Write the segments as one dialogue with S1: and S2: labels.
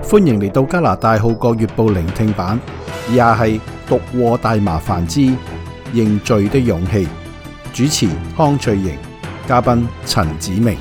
S1: 歡迎嚟到加拿大號角月報聆聽版，以下係讀禍大麻煩之認罪的勇氣。主持康翠瑩，嘉賓陳子明。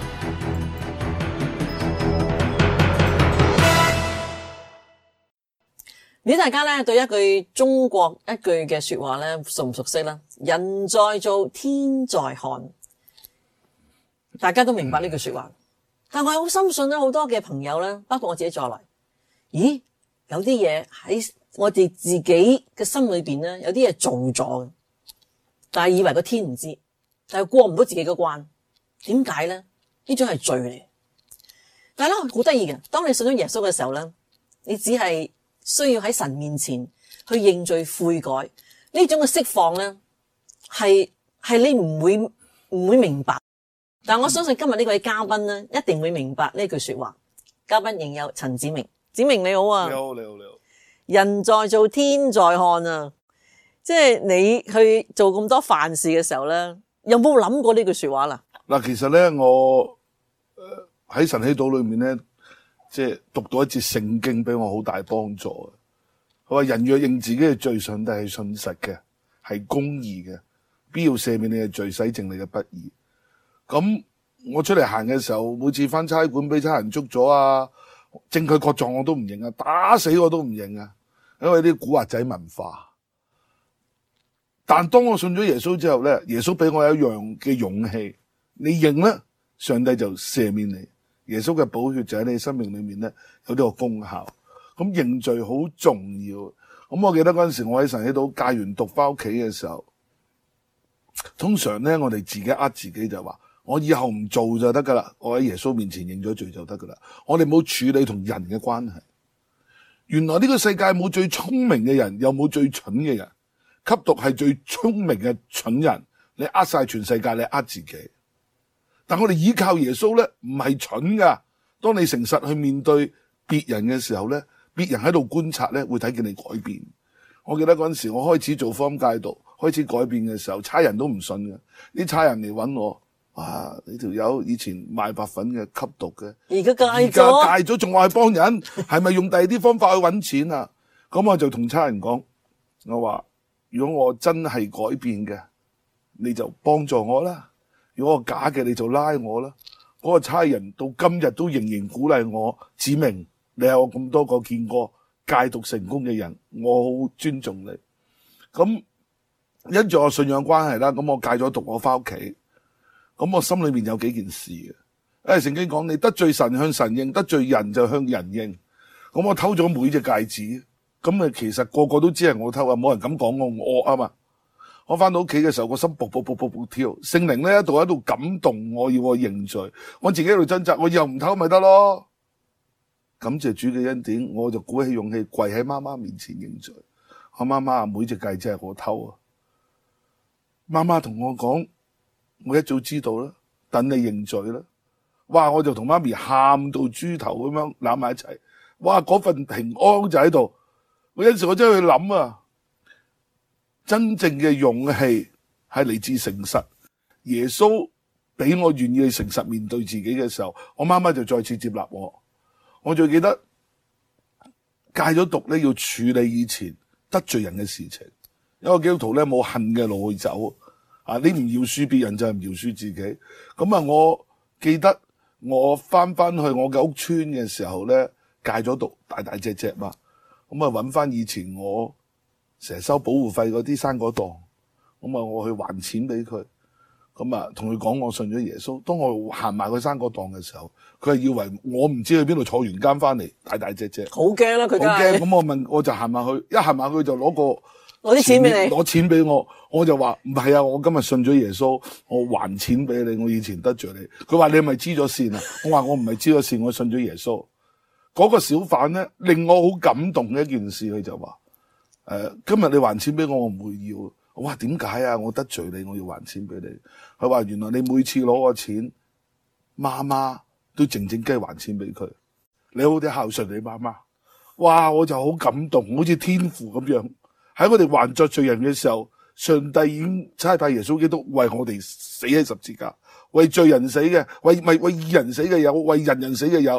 S2: 唔知大家咧對一句中國一句嘅說話咧熟唔熟悉啦？人在做，天在看，大家都明白呢句說話。但我好深信咧，好多嘅朋友咧，包括我自己在內，咦，有啲嘢喺我哋自己嘅心裏邊咧，有啲嘢做咗嘅，但係以為個天唔知，但係過唔到自己嘅關。點解咧？呢種係罪嚟。但係咧好得意嘅，當你信咗耶穌嘅時候咧，你只係需要喺神面前去認罪悔改，呢種嘅釋放咧，係你唔會明白。但我相信今日呢位嘉賓咧，一定會明白呢句說話。嘉賓仍有陳子明。子明你好啊。
S3: 你好。
S2: 人在做，天在看啊！即係你去做咁多犯事嘅時候咧，有冇諗過呢句說話啦？
S3: 嗱，其實咧，我喺晨曦島裏面咧，即係讀到一節聖經俾我好大幫助。佢話人若認自己嘅罪，上帝係信實嘅，係公義嘅，必要赦免你嘅罪，洗淨你嘅不義。咁我出嚟行嘅時候，每次翻差館俾差人捉咗啊，證據確鑿我都唔認啊，打死我都唔認啊，因為啲古惑仔文化。但當我信咗耶穌之後咧，耶穌俾我有一樣嘅勇氣，你認咧，上帝就赦免你。耶穌嘅寶血就喺你生命裏面咧有呢個功效。咁認罪好重要。咁我記得嗰陣時我喺晨曦島戒完毒翻屋企嘅時候，通常咧我哋自己呃自己就話，我以後唔做就得噶啦，我喺耶穌面前認咗罪就得噶啦。我哋冇處理同人嘅關係。原來呢個世界冇最聰明嘅人，又冇最蠢嘅人。吸毒係最聰明嘅蠢人，你呃晒全世界，你呃自己。但我哋依靠耶穌咧，唔係蠢噶。當你誠實去面對別人嘅時候咧，別人喺度觀察咧，會睇見你改變。我記得嗰陣時我開始做福音戒毒，開始改變嘅時候，差人都唔信嘅。啲差人嚟揾我，哇！呢條友以前賣白粉嘅，吸毒嘅，
S2: 而家戒
S3: 咗，仲話去幫人，係咪用第二啲方法去揾錢啊？咁我就同差人講，我話，如果我真係改變嘅，你就幫助我啦；如果我假嘅，你就拉我啦。嗰個差人到今日都仍然鼓勵我，子明，你係我咁多個見過戒毒成功嘅人，我好尊重你。咁因住我信仰關係啦，咁我戒咗毒，我翻屋企，咁我心裏面有幾件事嘅。聖經講，你得罪神向神認，得罪人就向人認。咁我偷咗每隻戒指。咁其實個個都知係我偷啊，冇人敢講我惡啊嘛。我翻到屋企嘅時候，個心噗噗噗噗噗跳，聖靈咧喺度感動我，要我認罪。我自己喺度掙扎，我以後唔偷咪得咯。感謝主嘅恩典，我就鼓起勇氣跪喺媽媽面前認罪。我媽媽，每隻戒指係我偷啊。媽媽同我講，我一早知道啦，等你認罪啦。哇！我就同媽咪喊到豬頭咁樣攬埋一齊。哇！嗰份平安就喺度。我有陣時我真係去諗啊，真正嘅勇氣係嚟自誠實。耶穌俾我願意去誠實面對自己嘅時候，我媽媽就再次接納我。我最記得戒咗毒咧，要處理以前得罪人嘅事情。因為基督徒咧冇恨嘅路去走啊，你唔饒恕別人就係唔饒恕自己。咁啊，我記得我翻去我嘅屋村嘅時候咧，戒咗毒，大隻嘛。咁啊，揾翻以前我成日收保護費嗰啲生果檔，咁啊，我去還錢俾佢，咁啊，同佢講我信咗耶穌。當我行埋佢生果檔嘅時候，佢係以為我唔知去邊度坐完監翻嚟，大隻，
S2: 好驚啦！佢
S3: 好驚。咁我就行埋去，一行埋去就攞
S2: 啲錢俾你，
S3: 攞錢俾我，我就話唔係啊，我今日信咗耶穌，我還錢俾你，我以前得罪你。佢話你係咪知咗線啊？我話我唔係知咗線，我信咗耶穌。嗰個小販咧令我好感動嘅一件事，佢就話：今日你還錢俾我，我唔會要。我話點解啊？我得罪你，我要還錢俾你。佢話原來你每次攞個錢，媽媽都靜雞還錢俾佢。你好啲孝順你媽媽。哇！我就好感動，好似天父咁樣。喺我哋還作罪人嘅時候，上帝已經差派耶穌基督為我哋死喺十字架，為罪人死嘅，為義人死嘅有，為人死嘅有。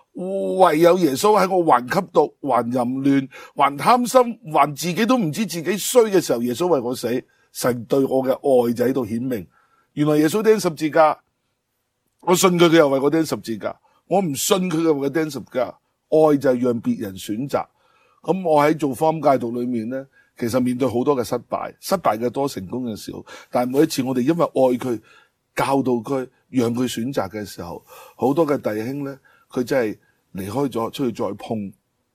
S3: 唯有耶穌喺我還吸毒、還淫亂、還貪心、還自己都唔知自己衰嘅時候，耶穌為我死，神對我嘅愛就喺度顯明。原來耶穌釘十字架，我信佢，佢又為我釘十字架；我唔信佢，又為我釘十字架。愛就係讓別人選擇。咁我喺做福音戒毒裏面咧，其實面對好多嘅失敗，失敗嘅多，成功嘅少。但係每一次我哋因為愛佢、教導佢、讓佢選擇嘅時候，好多嘅弟兄咧，佢真係離開咗，出去再碰、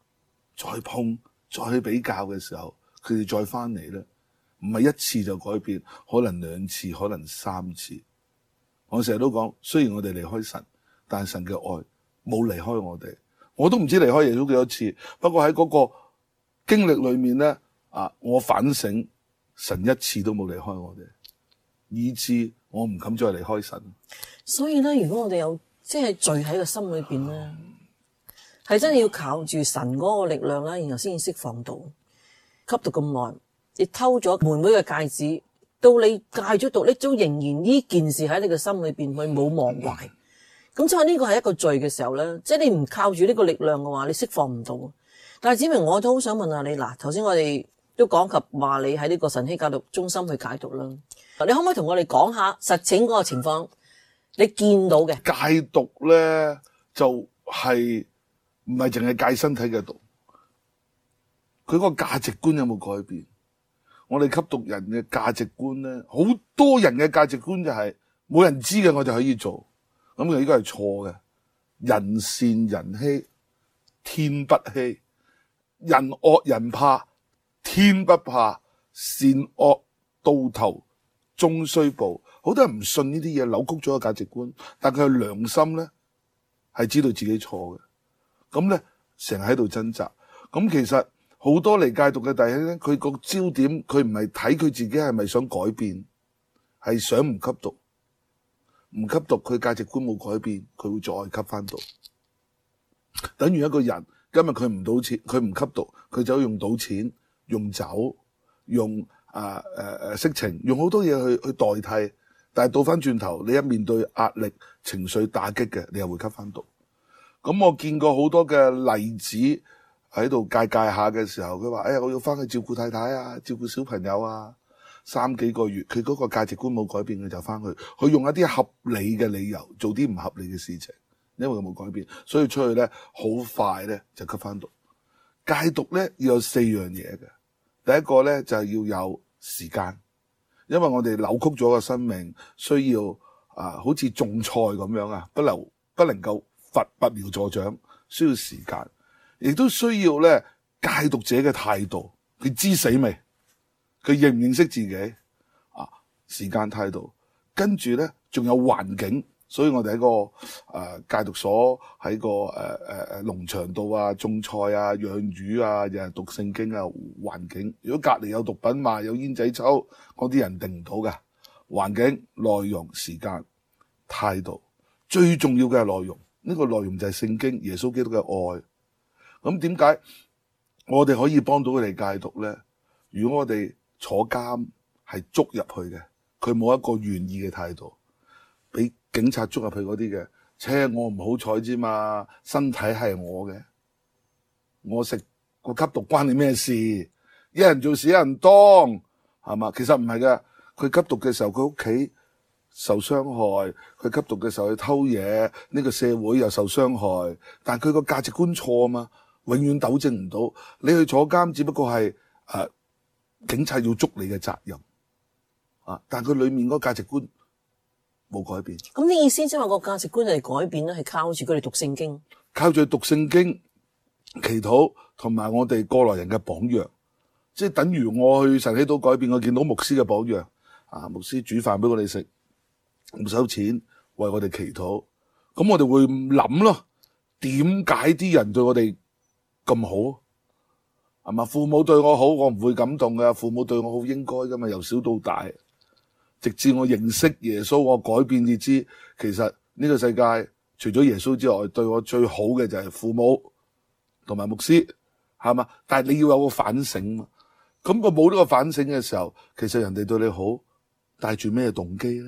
S3: 再去比較嘅時候，佢哋再翻嚟咧，唔係一次就改變，可能2次，可能3次。我成日都講，雖然我哋離開神，但係神嘅愛冇離開我哋。我都唔知離開耶穌幾多次，不過喺嗰個經歷裏面咧，我反省神一次都冇離開我哋，以致我唔敢再離開神。
S2: 所以咧，如果我哋有即係罪喺個心裏邊咧，係真係要靠住神嗰個力量啦，然後先至釋放到。吸毒咁耐，你偷咗妹妹嘅戒指，到你戒咗毒，你都仍然呢件事喺你嘅心裏邊，佢冇忘懷。咁即係呢個係一個罪嘅時候咧，即係你唔靠住呢個力量嘅話，你釋放唔到。但係子明，我都好想問下你，嗱，頭先我哋都講及話你喺呢個晨曦戒毒中心去戒毒啦，你可唔可以同我哋講下實情嗰個情況？你見到嘅
S3: 戒毒咧，就係唔係淨係戒身體嘅毒，佢個價值觀有冇改變？我哋吸毒人嘅價值觀咧，好多人嘅價值觀就係冇人知嘅我就可以做。咁佢呢個係錯嘅，人善人欺，天不欺；人惡人怕，天不怕。善惡到頭終須報。好多人唔信呢啲嘢，扭曲咗個價值觀，但佢嘅良心咧係知道自己錯嘅，咁咧成日喺度掙扎。咁其實好多嚟戒毒嘅弟兄咧，佢個焦點佢唔係睇佢自己係咪想改變，係想唔吸毒。唔吸毒，佢價值觀冇改變，佢會再吸翻毒。等於一個人今日佢唔賭錢，佢唔吸毒，佢就用賭錢、用酒、用色情，用好多嘢去代替。但係倒翻轉頭，你一面對壓力、情緒打擊嘅，你又會吸翻毒。咁我見過好多嘅例子喺度戒下嘅時候，佢話：我要翻去照顧太太啊，照顧小朋友啊。3幾個月，佢嗰個價值觀冇改變，佢就翻去，佢用一啲合理嘅理由做啲唔合理嘅事情，因為佢冇改變，所以出去咧好快咧就吸翻毒。戒毒咧要有4樣嘢嘅，第一個咧就係要有時間，因為我哋扭曲咗個生命，需要好似種菜咁樣啊，不能夠拔苗助長，需要時間，亦都需要咧戒毒者嘅態度，佢知死未？佢認唔認識自己？時間態度，跟住咧仲有環境，所以我哋喺個戒毒所，喺個農場度啊，種菜啊，養魚啊，日日讀聖經啊，環境。如果隔離有毒品賣，有煙仔抽，嗰啲人定唔到㗎。環境、內容、時間、態度，最重要嘅係內容。呢個內容就係聖經，耶穌基督嘅愛。咁點解我哋可以幫到佢哋戒毒咧？如果我哋坐監係捉入去嘅，佢冇一個願意嘅態度，俾警察捉入去嗰啲嘅，我唔好彩之嘛，身體係我嘅，我食個吸毒關你咩事？一人做事一人當，係嘛？其實唔係嘅，佢吸毒嘅時候佢屋企受傷害，佢吸毒嘅時候去偷嘢，呢個社會又受傷害，但佢個價值觀錯啊嘛，永遠糾正唔到。你去坐監只不過係警察要捉你嘅責任，但佢裏面嗰個價值觀冇改變。
S2: 咁啲意思即係話個價值觀係改變咧，係靠住佢哋讀聖經，
S3: 靠住讀聖經、祈禱同埋我哋過來人嘅榜樣，即係等於我去晨曦島改變，我見到牧師嘅榜樣，牧師煮飯俾我哋食，唔收錢為我哋祈禱，咁我哋會諗咯，點解啲人對我哋咁好？係嘛？父母對我好，我唔會感動㗎。父母對我好應該㗎嘛，由小到大，直至我認識耶穌，我改變至知，其實呢個世界除咗耶穌之外，對我最好嘅就係父母同埋牧師，係嘛？但係你要有個反省嘛。咁我冇呢個反省嘅時候，其實人哋對你好，帶住咩動機咧？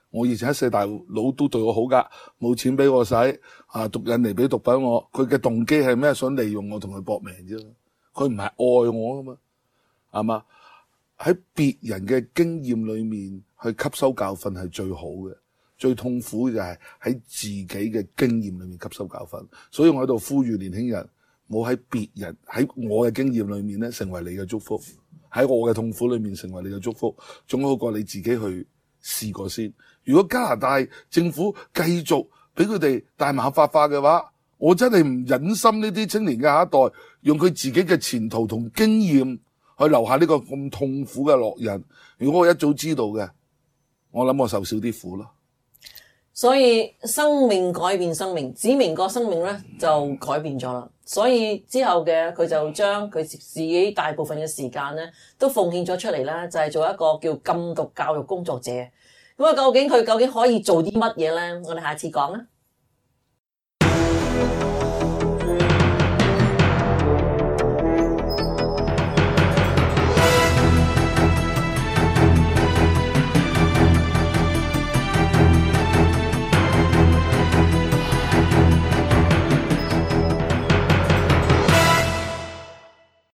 S3: 我以前一世大佬都對我好噶，冇錢俾我使，毒癮嚟俾毒品我，佢嘅動機係咩？想利用我同佢搏命啫，佢唔係愛我噶嘛，係嘛？喺別人嘅經驗裏面去吸收教訓係最好嘅，最痛苦嘅就係喺自己嘅經驗裏面吸收教訓。所以我喺度呼籲年輕人，冇喺別人喺我嘅經驗裏面咧成為你嘅祝福，喺我嘅痛苦裏面成為你嘅祝福，總好過你自己去試過先。如果加拿大政府繼續俾佢哋大麻合法化嘅話，我真係唔忍心呢啲青年嘅下一代用佢自己嘅前途同經驗去留下呢個咁痛苦嘅烙印。如果我一早知道嘅，我諗我受少啲苦咯。
S2: 所以生命改變生命，子明個生命咧就改變咗啦。所以之後嘅佢就將佢自己大部分嘅時間咧都奉獻咗出嚟啦，就係做一個叫禁毒教育工作者。咁啊，究竟佢可以做啲乜嘢咧？我哋下次講啦。